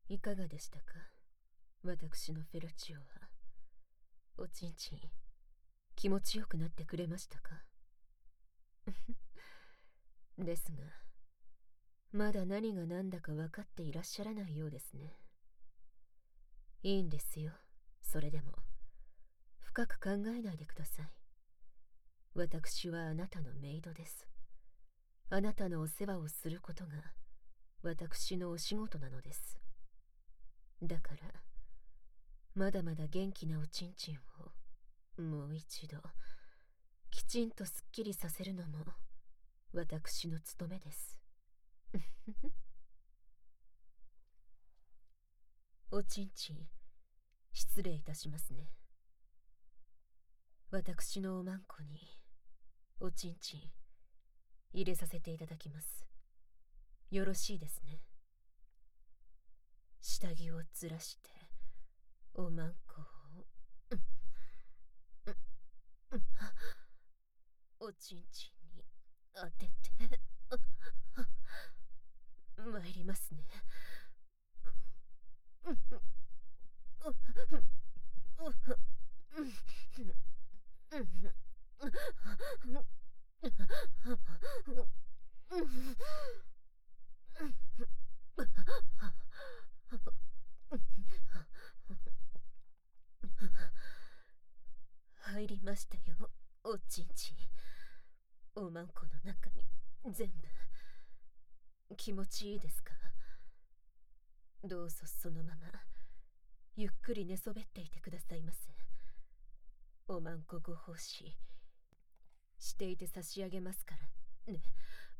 いかがでしたか、私のフェラチオは。おちんちん、気持ちよくなってくれましたか？ですが、まだ何が何だか分かっていらっしゃらないようですね。いいんですよ、それでも。深く考えないでください。私はあなたのメイドです。あなたのお世話をすることが私のお仕事なのです。だから、まだまだ元気なおちんちんをもう一度きちんとすっきりさせるのも私の務めです。おちんちん、失礼いたしますね。私のおまんこにおちんちん入れさせていただきます。よろしいですね。下着をずらしておまんこをおちんちんに当てて参りますね。入りましたよ、おちんちん。おまんこの中に全部。気持ちいいですか？どうぞそのままゆっくり寝そべっていてくださいませ。おまんこご奉仕していて差し上げますからね。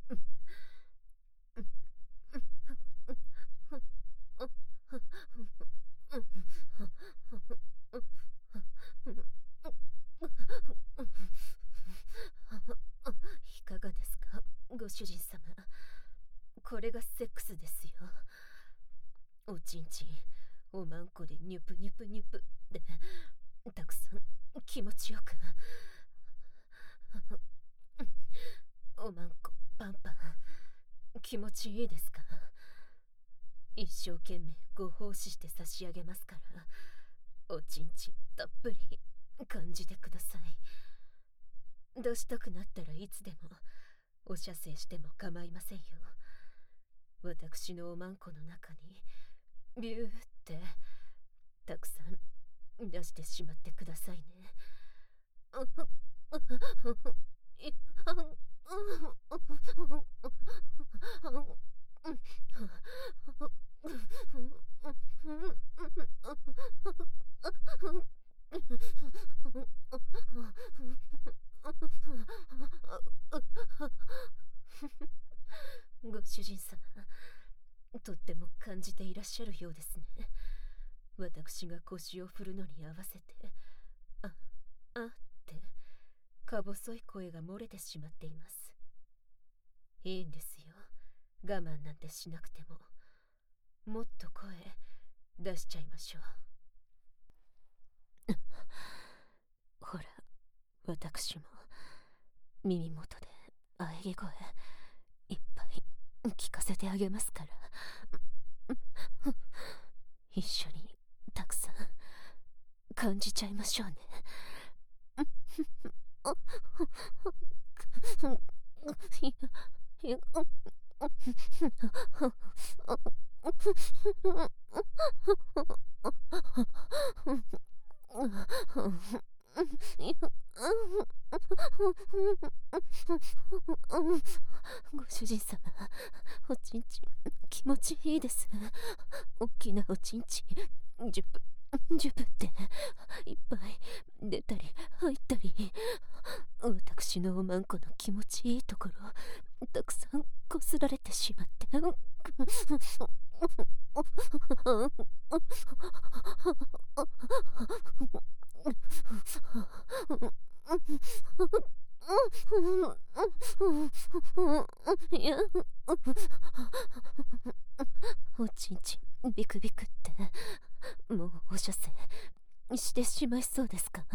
いかがですか、ご主人様。これがセックスですよ。おちんちん、おまんこでニュプニュプニュプで、たくさん気持ちよく。おまんこパンパン、気持ちいいですか？一生懸命ご奉仕して差し上げますから、おちんちんたっぷり感じてください。出したくなったらいつでもお射精しても構いませんよ。私のおまんこの中にビューってたくさん出してしまってくださいね。ご主人様、とっても感じていらっしゃるようですね。私が腰を振るのに合わせて、あってか細い声が漏れてしまっています。いいんですよ、我慢なんてしなくても。もっと声出しちゃいましょう。ほら、私も耳元で喘ぎ声いっぱい聞かせてあげますから。一緒にたくさん感じちゃいましょうね。ご主人様、おちんちん気持ちいいです。大きなおちんちんジュプジュプっていっぱい出たり入ったり、私のおまんこの気持ちいいところたくさんこすられてしまって。いや、おちんちんビクビクってもうお射精してしまいそうですか？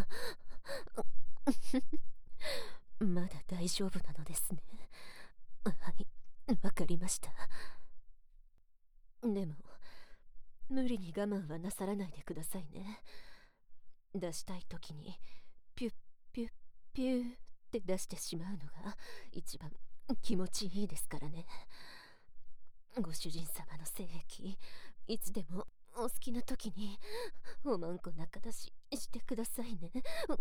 まだ大丈夫なのですね。はい、わかりました。でも無理に我慢はなさらないでくださいね。出したい時にピュッピュッピューって出してしまうのが一番気持ちいいですからね。ご主人様の性癖、いつでもお好きな時におまんこ仲出ししてくださいね。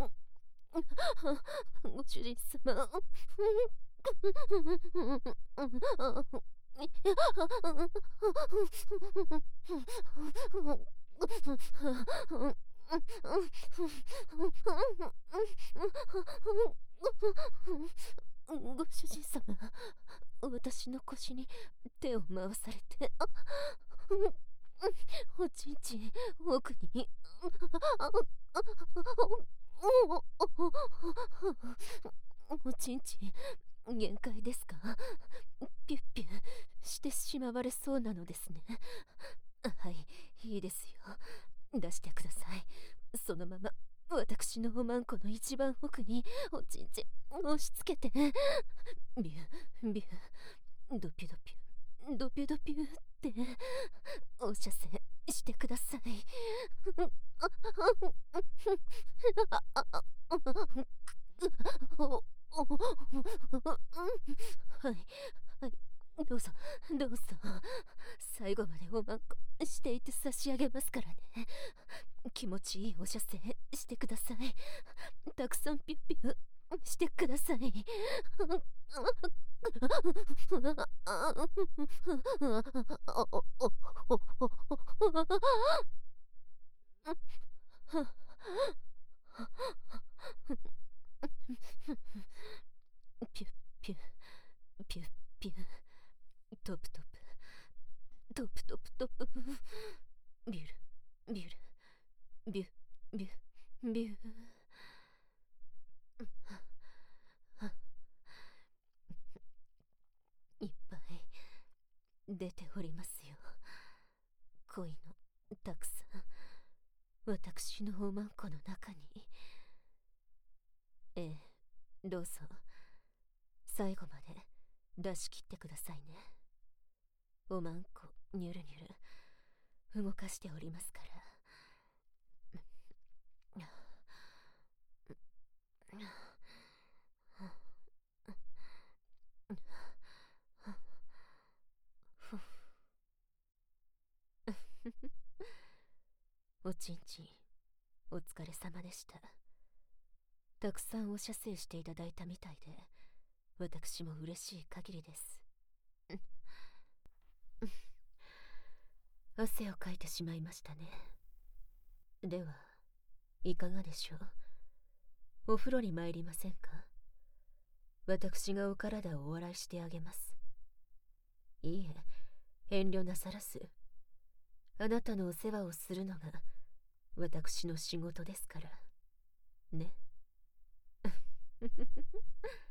ご主人様。ご主人様、私の腰に手を回されて、おちんちん奥に、おちんちん限界ですか？ピュッピュしてしまわれそうなのですね。はい、いいですよ。出してください。そのまま私のおまんこの一番奥におちんちん押し付けて、ビュービュー、ドピュドピュドピュドピュってお射精してください。はいはい、どうぞどうぞ、最後までおまんこしていて差し上げますからね。気持ちいいお射精してください。たくさんピュッピュしてください。ピュッピュピュッピュ、トプトプトプトプトプ、ビュルビュルビュビュビュ、いっぱい出ておりますよ。恋のたくさん、私のおまんこの中に。ええ、どうぞ最後まで出し切ってくださいね。おまんこニュルニュル動かしておりますから。おちんちんお疲れ様でした。たくさんお射精していただいたみたいで、私も嬉しい限りです。汗をかいてしまいましたね。では、いかがでしょう。お風呂に参りませんか？私がお体をお洗いしてあげます。いいえ、遠慮なさらず。あなたのお世話をするのが私の仕事ですから。ね。